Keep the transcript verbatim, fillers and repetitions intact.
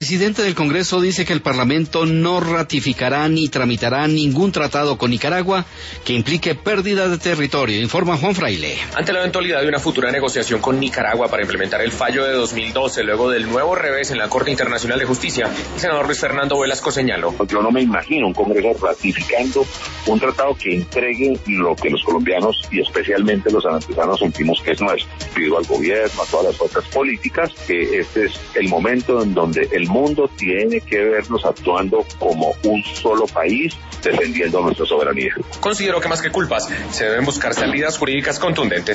presidente del Congreso dice que el Parlamento no ratificará ni tramitará ningún tratado con Nicaragua que implique pérdida de territorio, informa Juan Fraile. Ante la eventualidad de una futura negociación con Nicaragua para implementar el fallo de dos mil doce, luego del nuevo revés en la Corte Internacional de Justicia, el senador Luis Fernando Velasco señaló: yo no me imagino un Congreso ratificando un tratado que entregue lo que los colombianos y especialmente los sanandesanos sentimos que es nuestro. Pido al gobierno, a todas las fuerzas políticas, que este es el momento en donde el mundo tiene que vernos actuando como un solo país, defendiendo nuestra soberanía. Considero que más que culpas, se deben buscar salidas jurídicas contundentes.